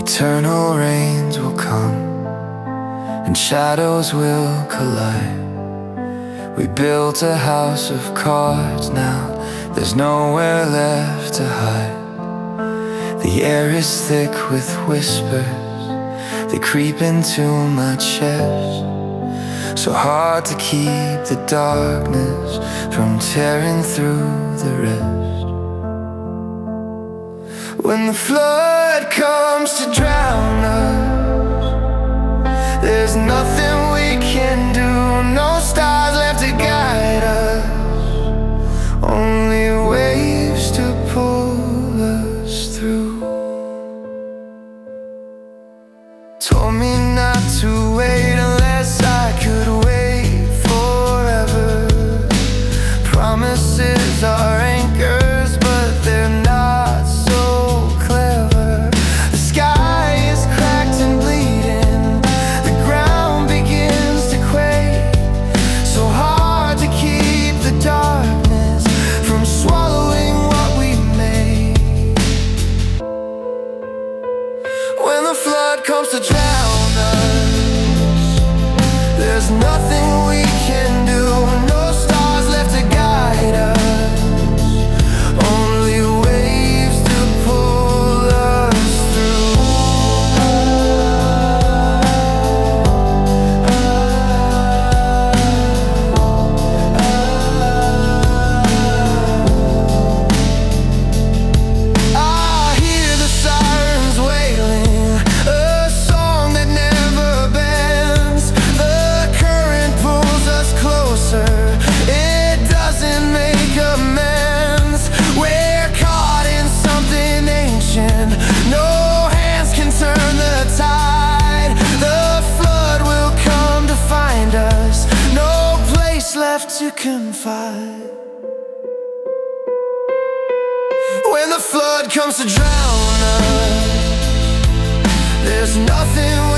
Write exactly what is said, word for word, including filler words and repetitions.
Eternal rains will come and shadows will collide. We built a house of cards, now there's nowhere left to hide. The air is thick with whispers, they creep into my chest. So hard to keep the darkness from tearing through the rest. When the flood comes to drown us, there's nothing we can do, no stars left to guide us, only waves to pull us through. Told me not to wait unless I could wait forever. Promises are anchors, but they're not so clever. The sky is cracked and bleeding, the ground begins to quake. So hard to keep the darkness from swallowing what we made. When the flood comes to drown us, there's nothing we can do, no stars left to guide us, only waves to pull us through. I hear the sirens wailing, a song that never bends. The current pulls us closer, it doesn't make amends. We're caught in something ancient, no hands can turn the tide. The flood will come to find us, no place left to confide. When the flood comes to drown us, there's nothing